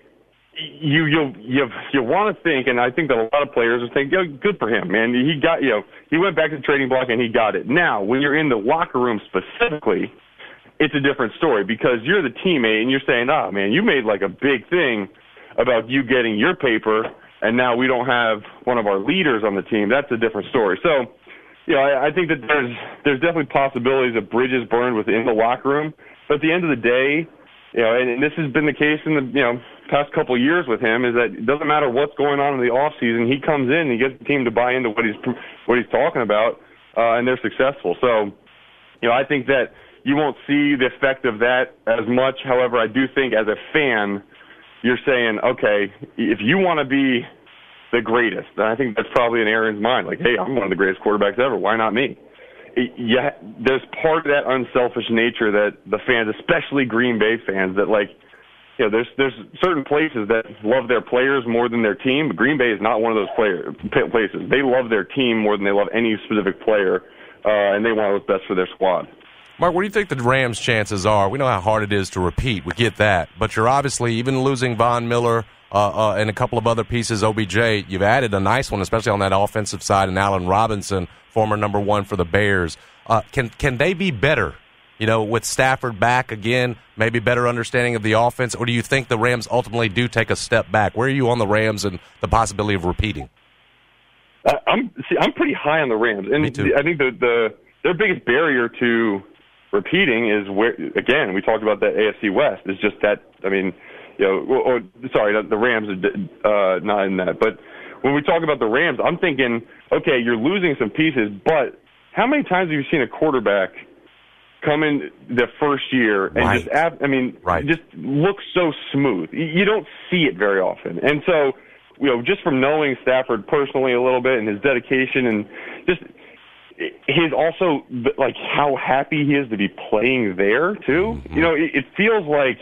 You you you you want to think, and I think that a lot of players are thinking, oh, good for him, man. He got you know he went back to the trading block and he got it. Now, when you're in the locker room specifically, it's a different story because you're the teammate and you're saying, ah, oh, man, you made like a big thing about you getting your paper, and now we don't have one of our leaders on the team. That's a different story. So, you know, I, I think that there's there's definitely possibilities of bridges burned within the locker room. But at the end of the day, you know, and, and this has been the case in the you know. past couple of years with him is that it doesn't matter what's going on in the off season. He comes in and he gets the team to buy into what he's what he's talking about, uh, and they're successful. So, you know, I think that you won't see the effect of that as much. However, I do think as a fan, you're saying, okay, if you want to be the greatest, then I think that's probably in Aaron's mind. Like, hey, I'm one of the greatest quarterbacks ever. Why not me? It, yeah, there's part of that unselfish nature that the fans, especially Green Bay fans, that like. You know, there's there's certain places that love their players more than their team, but Green Bay is not one of those player, places. They love their team more than they love any specific player, uh, and they want what's best for their squad. Mark, what do you think the Rams' chances are? We know how hard it is to repeat. We get that. But you're obviously, even losing Von Miller uh, uh, and a couple of other pieces, O B J, you've added a nice one, especially on that offensive side, and Allen Robinson, former number one for the Bears. Uh, can can they be better? You know, with Stafford back again, maybe better understanding of the offense, or do you think the Rams ultimately do take a step back? Where are you on the Rams and the possibility of repeating? Uh, I'm see, I'm pretty high on the Rams, and Me too. I think the, the their biggest barrier to repeating is where again we talked about that A F C West is just that I mean, you know, or, or sorry, the Rams are uh, not in that, but when we talk about the Rams, I'm thinking, okay, you're losing some pieces, but how many times have you seen a quarterback come in the first year and right. just, I mean, right. just look so smooth. You don't see it very often. And so, you know, just from knowing Stafford personally a little bit and his dedication and just his also, like, how happy he is to be playing there, too. Mm-hmm. You know, it, it feels like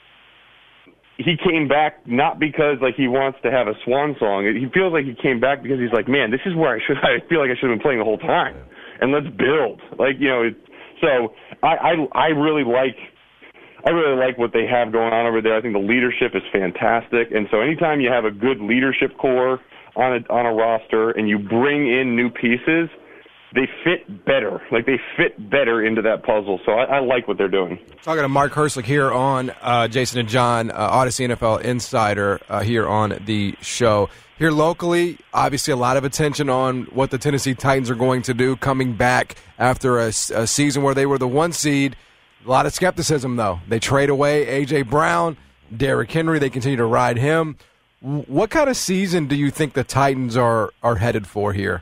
he came back not because, like, he wants to have a swan song. He feels like he came back because he's like, man, this is where I should, I feel like I should have been playing the whole time. And let's build. Like, you know, it, So I, I I really like I really like what they have going on over there. I think the leadership is fantastic, and so anytime you have a good leadership core on a on a roster and you bring in new pieces, they fit better. Like they fit better into that puzzle. So I, I like what they're doing. Talking to Mark Herslich here on uh, Jason and John, uh, Odyssey N F L Insider uh, here on the show. Here locally, obviously a lot of attention on what the Tennessee Titans are going to do coming back after a, a season where they were the one seed. A lot of skepticism, though. They trade away A J. Brown, Derrick Henry. They continue to ride him. What kind of season do you think the Titans are, are headed for here?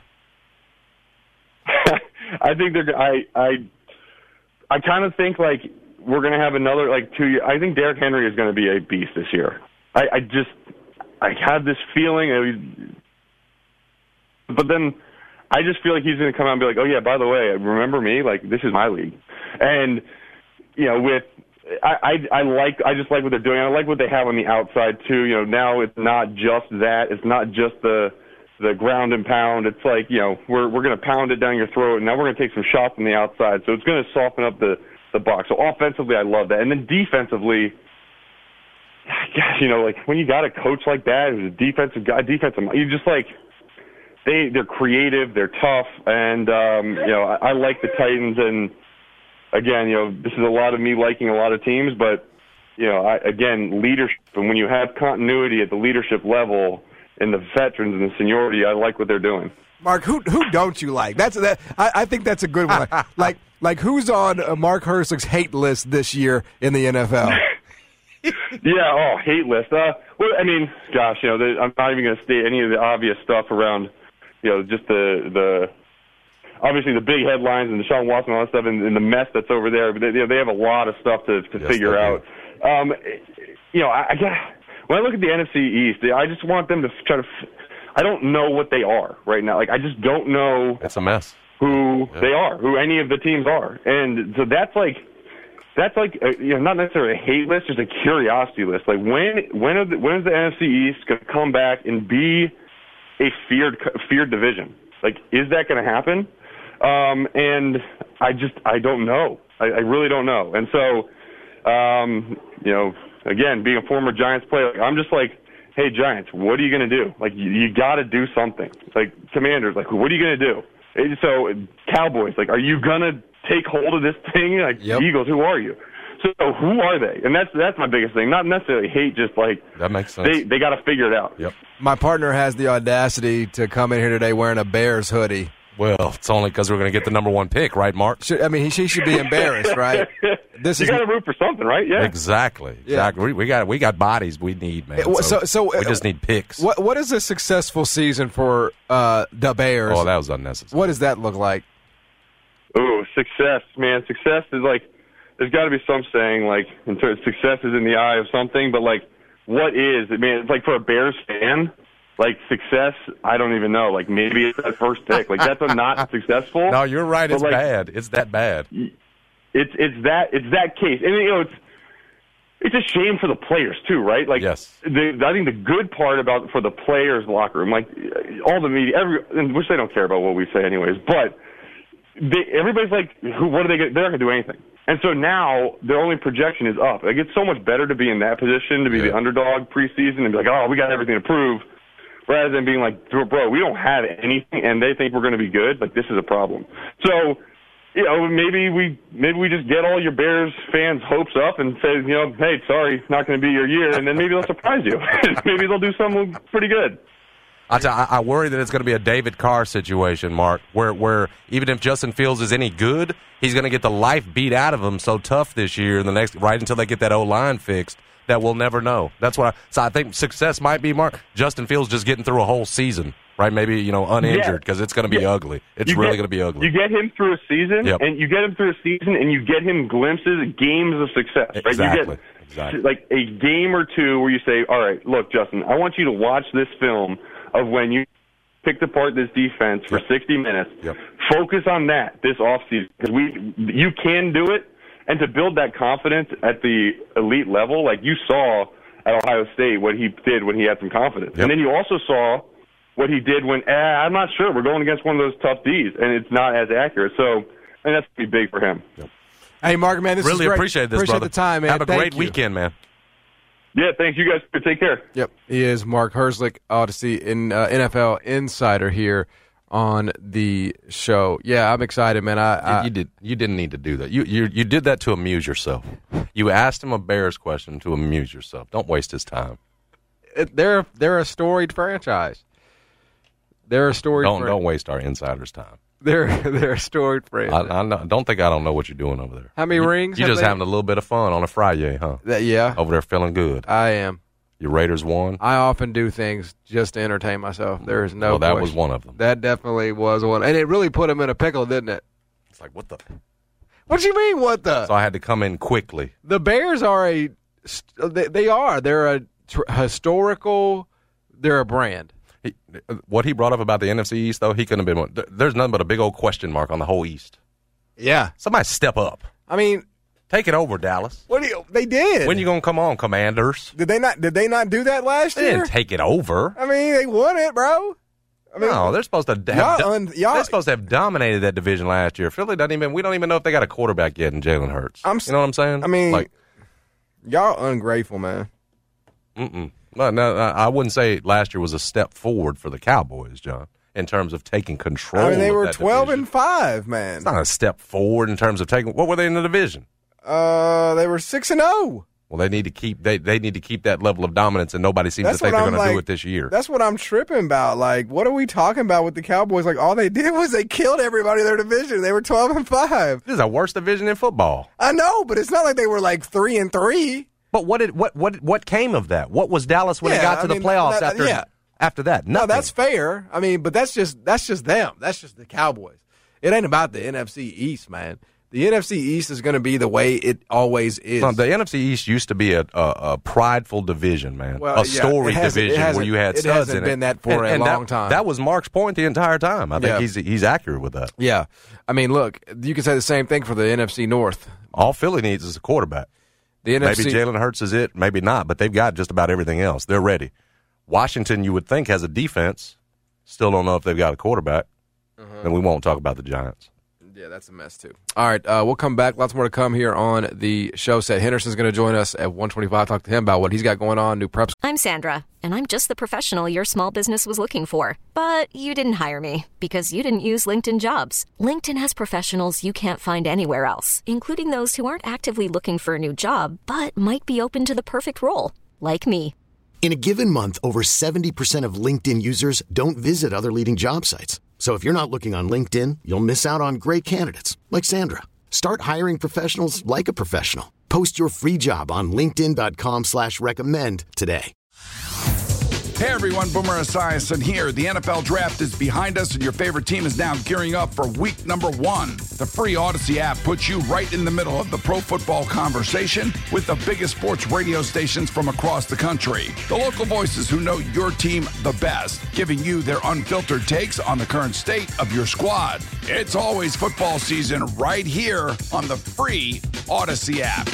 I think they're. I I I kind of think like we're going to have another like two years. I think Derrick Henry is going to be a beast this year. I, I just. I had this feeling, but then I just feel like he's going to come out and be like, oh, yeah, by the way, remember me? Like, this is my league. And, you know, with I, I, I like I just like what they're doing. I like what they have on the outside, too. You know, now it's not just that. It's not just the the ground and pound. It's like, you know, we're we're going to pound it down your throat, and now we're going to take some shots on the outside. So it's going to soften up the, the box. So offensively, I love that. And then defensively, gosh, you know, like when you got a coach like that who's a defensive guy, defensive, you just like they they're creative, they're tough, and um, you know I, I like the Titans. And again, you know, this is a lot of me liking a lot of teams, but you know, I, again, leadership. And when you have continuity at the leadership level and the veterans and the seniority, I like what they're doing. Mark, who who don't you like? That's that. I, I think that's a good one. Like Like, who's on uh, Mark Herzlich's hate list this year in the N F L? Yeah, oh, hate list. Uh, well, I mean, gosh, you know, the, I'm not even going to state any of the obvious stuff around, you know, just the the obviously the big headlines and Deshaun Watson and all that stuff, and, and the mess that's over there. But they, you know, they have a lot of stuff to to Yes, figure they out. Um, you know, I, I got when I look at the N F C East, I just want them to try to. I don't know what they are right now. Like, I just don't know. It's a mess. Who yeah. they are, who any of the teams are, and so that's like, that's like, a, you know, not necessarily a hate list, just a curiosity list. Like, when, when, are the, when is the N F C East going to come back and be a feared, feared division? Like, is that going to happen? Um, and I just, I don't know. I, I really don't know. And so, um, you know, again, being a former Giants player, like, I'm just like, hey, Giants, what are you going to do? Like, you, you got to do something. Like, Commanders, like, what are you going to do? So, Cowboys, like, are you going to take hold of this thing? Like, yep. Eagles, who are you? So, who are they? And that's that's my biggest thing. Not necessarily hate, just like, that makes sense. They, they got to figure it out. Yep. My partner has the audacity to come in here today wearing a Bears hoodie. Well, it's only because we're going to get the number one pick, right, Mark? Should, I mean, he, she should be embarrassed, right? This you is got to root for something, right? Yeah. Exactly. Exactly. Yeah. We, we got we got bodies we need, man. So, So, so we just need picks. What What is a successful season for uh, the Bears? Oh, that was unnecessary. What does that look like? Oh, success, man. Success is like, there's got to be some saying, like, in terms, success is in the eye of something, but, like, what is? I mean, it's like for a Bears fan, like, success, I don't even know. Like, maybe it's that first pick. Like, that's a not successful. No, you're right. It's like, bad. It's that bad. It's it's that it's that case, and you know it's it's a shame for the players too, right? Like, yes. the, I think the good part about for the players' locker room, like all the media, every which they don't care about what we say anyways, but they, everybody's like, who? What are they? Gonna, they're not gonna do anything, and so now their only projection is up. Like, it's so much better to be in that position, to be yeah. the underdog preseason, and be like, oh, we got everything to prove. Rather than being like, bro, we don't have anything, and they think we're going to be good. Like, this is a problem. So, you know, maybe we maybe we just get all your Bears fans' hopes up and say, you know, hey, sorry, not going to be your year, and then maybe they'll surprise you. Maybe they'll do something pretty good. I, t- I worry that it's going to be a David Carr situation, Mark, where where even if Justin Fields is any good, he's going to get the life beat out of him so tough this year, and the next right until they get that O-line fixed, that we'll never know. That's what I, so I think success might be, Mark, Justin Fields just getting through a whole season, right? Maybe, you know, uninjured, because yeah. it's going to be yeah. ugly. It's you really going to be ugly. You get him through a season, yep. and you get him through a season, and you get him glimpses, games of success. Right? Exactly. You get exactly. like a game or two where you say, all right, look, Justin, I want you to watch this film of when you picked apart this defense for yep. sixty minutes. Yep. Focus on that this offseason, because we, you can do it, and to build that confidence at the elite level, like you saw at Ohio State, what he did when he had some confidence. Yep. And then you also saw what he did when, eh, I'm not sure, we're going against one of those tough Ds, and it's not as accurate. So, and that's going to be big for him. Yep. Hey, Mark, man, this really is great. appreciate this, appreciate brother. the time, man. Have a Thank great you. weekend, man. Yeah, thanks. You guys take care. Yep. He is Mark Herzlich, Odyssey, in uh, N F L Insider here on the show. Yeah, I'm excited, man. I, I you did. You didn't need to do that. You you you did that to amuse yourself. You asked him a Bears question to amuse yourself. Don't waste his time. They're they're a storied franchise. They're a storied. Don't fran- don't waste our insiders' time. They're they're a storied franchise. I, I know, don't think I don't know what you're doing over there. How many you, rings? You have just they? having a little bit of fun on a Friday, huh? That, yeah. Over there feeling good. I am. Your Raiders won. I often do things just to entertain myself. There is no. Well, that question. was one of them. That definitely was one, and it really put him in a pickle, didn't it? It's like, what the? What do you mean? What the? So I had to come in quickly. The Bears are a. They, they are. They're a tr- historical. They're a brand. He, what he brought up about the N F C East, though, he couldn't have been one. There's nothing but a big old question mark on the whole East. Yeah. Somebody step up. I mean, take it over, Dallas. What do you? They did. When you gonna come on, Commanders? Did they not? Did they not do that last They year? didn't take it over. I mean, they won it, bro. I mean, no, they're supposed to. Have y'all do- un- y'all- they're supposed to have dominated that division last year. Philly doesn't even. We don't even know if they got a quarterback yet in Jalen Hurts. I'm, you know what I'm saying? I mean, like, y'all ungrateful, man. Mm-mm. No, no, I wouldn't say last year was a step forward for the Cowboys, John, in terms of taking control. I mean, they of were that twelve division. and five, man. It's not a step forward in terms of taking. What were they in the division? Uh, they were six and zero. Well, they need to keep they, they need to keep that level of dominance, and nobody seems That's to think what they're I'm going to do like- it this year. That's what I'm tripping about. Like, what are we talking about with the Cowboys? Like, all they did was they killed everybody in their division. They were twelve and five. This is the worst division in football. I know, but it's not like they were like three and three. But what did what what what came of that? What was Dallas when Yeah, it got to I the mean, playoffs that- after yeah. after that? No, Nothing. that's fair. I mean, but that's just that's just them. That's just the Cowboys. It ain't about the N F C East, man. The N F C East is going to be the way it always is. No, the N F C East used to be a, a, a prideful division, man. Well, a yeah, story it hasn't- it division where hasn't- you had it studs hasn't in been it. that for a and long that, time. That was Mark's point the entire time. I think Yeah. he's he's accurate with that. Yeah. I mean, look, you can say the same thing for the N F C North. All Philly needs is a quarterback. The N F C Maybe Jalen Hurts is it, maybe not, but they've got just about everything else. They're ready. Washington, you would think, has a defense. Still don't know if they've got a quarterback. Uh-huh. And we won't talk about the Giants. Yeah, that's a mess, too. All right, uh, we'll come back. Lots more to come here on the show set. Henderson's going to join us at one twenty-five. Talk to him about what he's got going on, new preps. I'm Sandra, and I'm just the professional your small business was looking for. But you didn't hire me because you didn't use LinkedIn Jobs. LinkedIn has professionals you can't find anywhere else, including those who aren't actively looking for a new job, but might be open to the perfect role, like me. In a given month, over seventy percent of LinkedIn users don't visit other leading job sites. So if you're not looking on LinkedIn, you'll miss out on great candidates like Sandra. Start hiring professionals like a professional. Post your free job on linkedin dot com slash recommend today. Hey everyone, Boomer Esiason here. The N F L Draft is behind us and your favorite team is now gearing up for week number one. The free Odyssey app puts you right in the middle of the pro football conversation with the biggest sports radio stations from across the country. The local voices who know your team the best, giving you their unfiltered takes on the current state of your squad. It's always football season right here on the free Odyssey app.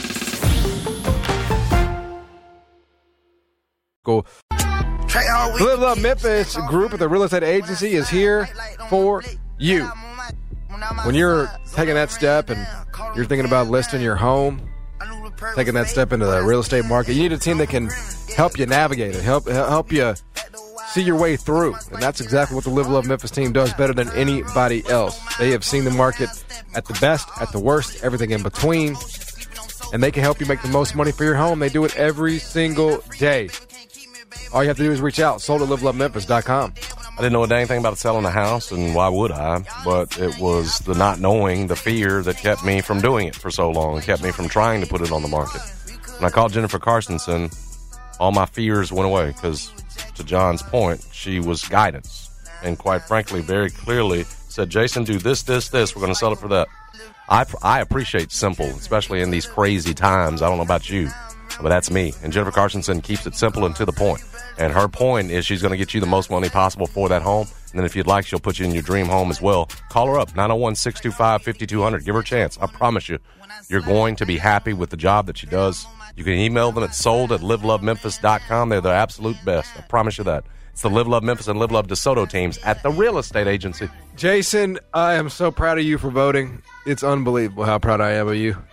Cool. The Live Love Memphis group at the real estate agency is here for you. When you're taking that step and you're thinking about listing your home, taking that step into the real estate market, you need a team that can help you navigate it, help help you see your way through. And that's exactly what the Live Love Memphis team does better than anybody else. They have seen the market at the best, at the worst, everything in between, and they can help you make the most money for your home. They do it every single day. All you have to do is reach out, sold at live love memphis dot com. I didn't know a dang thing about selling a house, and why would I? But it was the not knowing, the fear that kept me from doing it for so long, kept me from trying to put it on the market. When I called Jennifer Carstensen, all my fears went away because, to John's point, she was guidance. And quite frankly, very clearly said, Jason, do this, this, this. We're going to sell it for that. I, I appreciate simple, especially in these crazy times. I don't know about you, but that's me. And Jennifer Carstensen keeps it simple and to the point. And her point is she's going to get you the most money possible for that home. And then if you'd like, she'll put you in your dream home as well. Call her up, nine oh one, six two five, five two zero zero. Give her a chance. I promise you, you're going to be happy with the job that she does. You can email them at sold at live love memphis dot com. They're the absolute best. I promise you that. It's the Live Love Memphis and Live Love DeSoto teams at the real estate agency. Jason, I am so proud of you for voting. It's unbelievable how proud I am of you.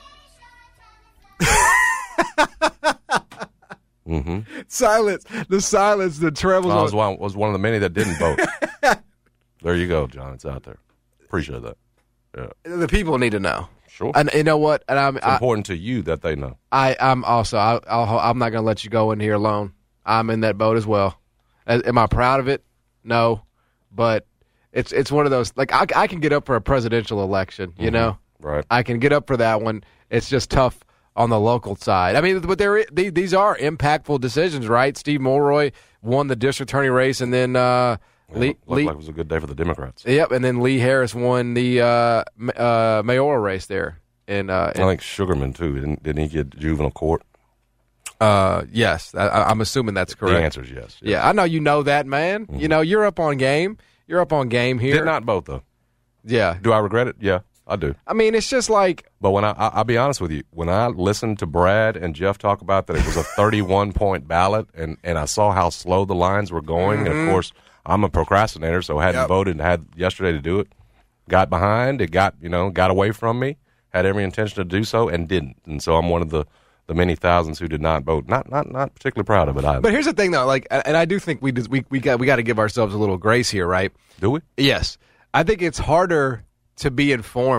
Mm-hmm. Silence. The silence that travels I was on. one, was one of the many that didn't vote. There you go, John. It's out there. Appreciate that. Yeah. The people need to know. Sure. And you know what? And I'm It's I, important to you that they know. I I'm also I, I'll, I'm not going to let you go in here alone. I'm in that boat as well. As, am I proud of it? No, but it's it's one of those like I, I can get up for a presidential election. You Mm-hmm. know, Right. I can get up for that one. It's just tough on the local side. I mean, but there these are impactful decisions, right? Steve Mulroy won the district attorney race, and then uh, Yeah, Lee, looked Lee like it was a good day for the Democrats. Yep, and then Lee Harris won the uh, ma- uh, mayoral race there. And uh, I think Sugarman, too. Didn't, didn't he get juvenile court? uh, yes, I, I'm assuming that's correct. The answer is yes. yes. Yeah, I know you know that, man. Mm-hmm. You know, you're up on game. You're up on game here. Did not vote, though. Yeah. Do I regret it? Yeah, I do. I mean, it's just like. But when I, I, I'll be honest with you, when I listened to Brad and Jeff talk about that it was a thirty-one point ballot, and, and I saw how slow the lines were going, and of course, I'm a procrastinator, so I hadn't Yep. voted and had yesterday to do it. Got behind, it got, you know, got away from me, had every intention to do so, and didn't. And so I'm one of the, the many thousands who did not vote. Not not not particularly proud of it either. But here's the thing, though. Like, and I do think we just, we we got we got to give ourselves a little grace here, right? Do we? Yes, I think it's harder to be informed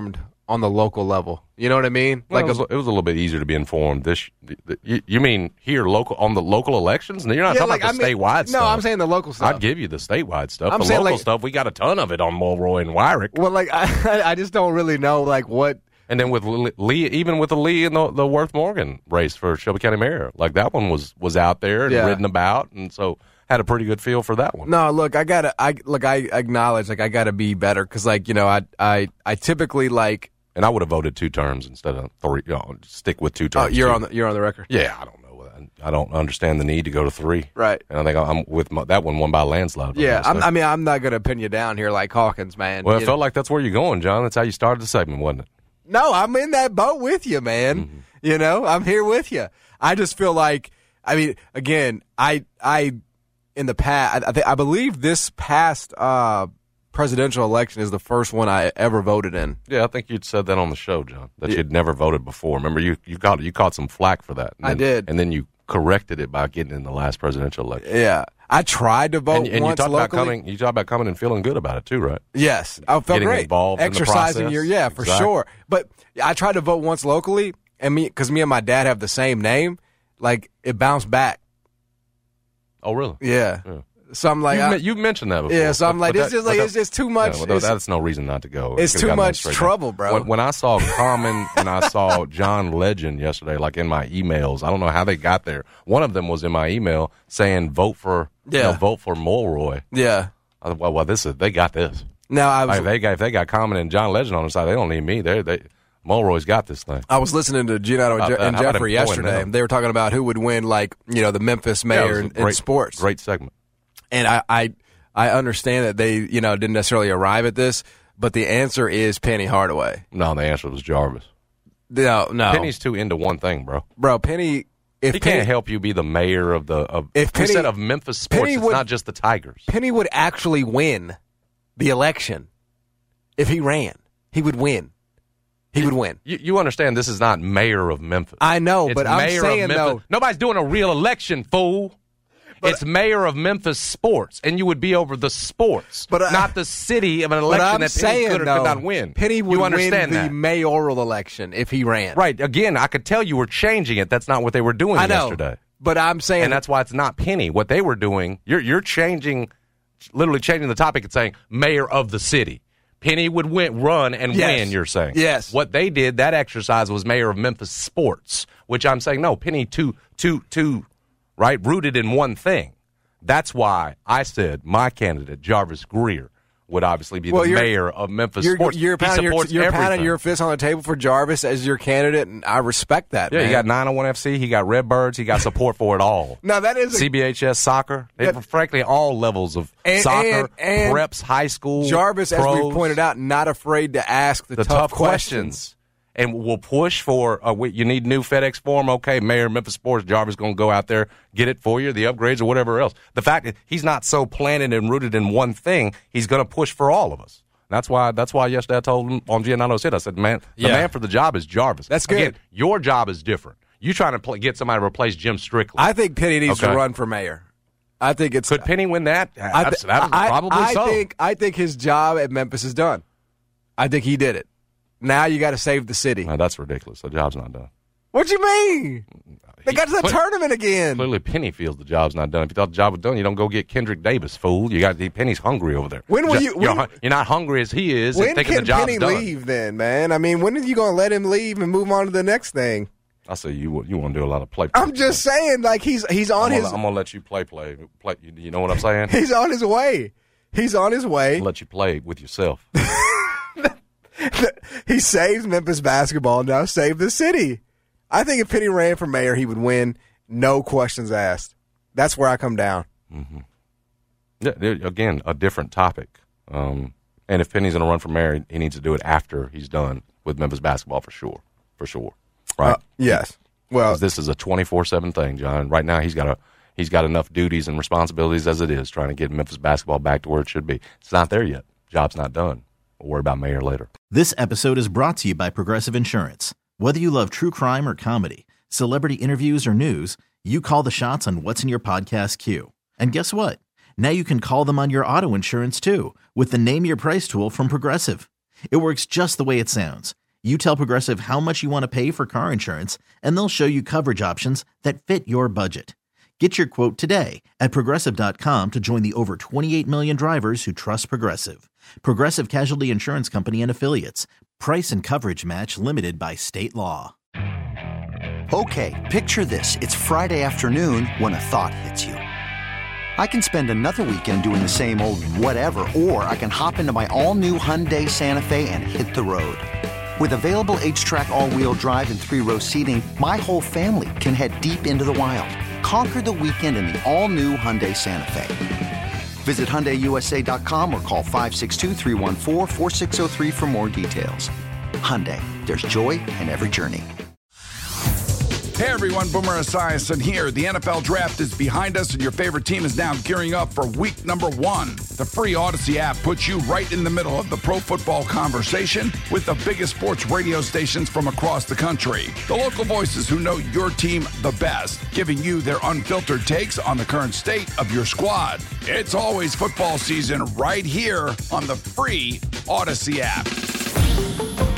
on the local level. You know what I mean? Well, Like it, was, a, it was a little bit easier to be informed. This, you, you mean here local on the local elections? You're not Yeah, talking like, about the I mean, statewide no, stuff. I'm saying the local stuff. I'd give you the statewide stuff. I'm the saying, local like- stuff, we got a ton of it on Mulroy and Wyrick. Well, like I, I just don't really know like what. And then with Lee, even with the Lee and the, the Worth Morgan race for Shelby County Mayor, like that one was was out there and Yeah. written about, and so had a pretty good feel for that one. No, look, I gotta. I look. I acknowledge like I gotta be better because like you know I I I typically like. And I would have voted two terms instead of three. You know, stick with two Oh, terms. you're too. on the you're on the record. Yeah, I don't know. I don't understand the need to go to three. Right. And I think I'm with my, that one won by a landslide. Yeah, I'm, I mean I'm not gonna pin you down here like Hawkins, man. Well, it You felt know? like that's where you're going, John. That's how you started the segment, wasn't it? No, I'm in that boat with you, man. Mm-hmm. You know, I'm here with you. I just feel like, I mean, again, I, I, in the past, I, th- I believe this past uh, presidential election is the first one I ever voted in. Yeah, I think you'd said that on the show, John, that you'd never voted before. Remember, you you got you caught some flack for that. And I then, did. and then you corrected it by getting in the last presidential election. Yeah, I tried to vote And, and you once talked about locally. coming. You talked about coming and feeling good about it too, right? Yes, I felt Getting great. involved in the Exercising process. your, yeah, for Exactly. sure. But I tried to vote once locally, and me because me and my dad have the same name. Like it bounced back. Oh, really? Yeah. Yeah. So I'm like, you've, I- men- you've mentioned that before. Yeah, so I'm But- like, but it's that- just like but it's that- just too much. Yeah, well, it's- that's no reason not to go. It's You could've too gotten that much straight trouble, down. bro. When, when I saw Common and I saw John Legend yesterday, like in my emails, I don't know how they got there. One of them was in my email saying vote for, you Yeah. know, vote for Mulroy. Yeah. I thought, well, well, this is they got this. Now I was Like, they got if they got Common and John Legend on the side, they don't need me. They they Mulroy's got this thing. I was listening to Gino and, Uh, Je- uh, and how about Jeffrey employing yesterday. them? They were talking about who would win, like you know, the Memphis Yeah, it mayor was a in, in great- sports. Great segment. And I, I I understand that they you know didn't necessarily arrive at this, but the answer is Penny Hardaway. No, the answer was Jarvis. No, no, Penny's too into one thing, bro. bro. Penny, if He Penny, can't help you be the mayor of the of If Penny- instead of Memphis sports. Penny It's would- not just the Tigers. Penny would actually win the election if he ran. He would win. He would win. You, you understand this is not mayor of Memphis. I know, It's but I'm mayor saying of Memphis. though. Nobody's doing a real election, fool. It's mayor of Memphis sports, and you would be over the sports, But, uh, not the city of an But election I'm that Penny saying could or though, could not win. Penny would you win understand the that, mayoral election if he ran. right? Again, I could tell you were changing it. That's not what they were doing I know, yesterday, but I'm saying and that's why it's not Penny. What they were doing, you're you're changing, literally changing the topic and saying mayor of the city. Penny would win, run and Yes. win. You're saying Yes. What they did, that exercise was mayor of Memphis sports, which I'm saying no. Penny too too too right rooted in one thing. That's why I said my candidate Jarvis Greer would obviously be Well, the you're- mayor of Memphis you're, sports. you're He pounding, your, supports you're pounding everything. your fist on the table for Jarvis as your candidate, and I respect that. Yeah, man. he got nine oh one F C. He got Redbirds. He got support for it all. Now that is a, C B H S soccer. They, That- frankly, all levels of And- soccer, and- and preps, high school. Jarvis, as pros, we pointed out, not afraid to ask the, the tough, questions. And we'll push for, uh, we, you need new FedEx form? Okay, Mayor of Memphis Sports, Jarvis going to go out there, get it for you, the upgrades or whatever else. The fact that he's not so planted and rooted in one thing, he's going to push for all of us. That's why That's why yesterday I told him on Giannato's hit, I said, man, the Yeah. man for the job is Jarvis. That's good. Again, your job is different. You trying to play, get somebody to replace Jim Strickland. I think Penny needs Okay. to run for mayor. I think it's Could Penny win that? I, th- Abs- that was I- probably I so. think I think his job at Memphis is done. I think he did it. Now you got to save the city. No, that's ridiculous. The job's not done. What you mean? They He- got to the cle- tournament again. Clearly, Penny feels the job's not done. If you thought the job was done, you don't go get Kendrick Davis, fool. You got Penny's hungry over there. When will Ju- you- You're, when- hun- you're not hungry as he is. and When thinking can the job's Penny done. leave then, man? I mean, when are you going to let him leave and move on to the next thing? I say you you want to do a lot of play. I'm just saying, like he's he's on I'm his gonna, I'm gonna let you play play play. You, you know what I'm saying? he's on his way. He's on his way. I'll let you play with yourself. He saves Memphis basketball. Now save the city. I think if Penny ran for mayor, he would win. No questions asked. That's where I come down. Yeah, there- again, a different topic. Um, and if Penny's going to run for mayor, he needs to do it after he's done with Memphis basketball for sure, for sure. Right? Uh, yes. Well, 'Cause this is a twenty-four seven thing, John. Right now, he's got a he's got enough duties and responsibilities as it is, trying to get Memphis basketball back to where it should be. It's not there yet. Job's not done. We'll worry about mayor later. This episode is brought to you by Progressive Insurance. Whether you love true crime or comedy, celebrity interviews or news, you call the shots on what's in your podcast queue. And guess what? Now you can call them on your auto insurance too with the Name Your Price tool from Progressive. It works just the way it sounds. You tell Progressive how much you want to pay for car insurance, and they'll show you coverage options that fit your budget. Get your quote today at Progressive dot com to join the over twenty-eight million drivers who trust Progressive. Progressive Casualty Insurance Company and Affiliates. Price and coverage match limited by state law. Okay, picture this. It's Friday afternoon when a thought hits you. I can spend another weekend doing the same old whatever, or I can hop into my all-new Hyundai Santa Fe and hit the road. With available H-Track all-wheel drive and three-row seating, my whole family can head deep into the wild. Conquer the weekend in the all-new Hyundai Santa Fe. Visit Hyundai U S A dot com or call five six two, three one four, four six zero three for more details. Hyundai, there's joy in every journey. Hey everyone, Boomer Esiason here. The N F L Draft is behind us and your favorite team is now gearing up for week number one. The free Odyssey app puts you right in the middle of the pro football conversation with the biggest sports radio stations from across the country. The local voices who know your team the best, giving you their unfiltered takes on the current state of your squad. It's always football season right here on the free Odyssey app.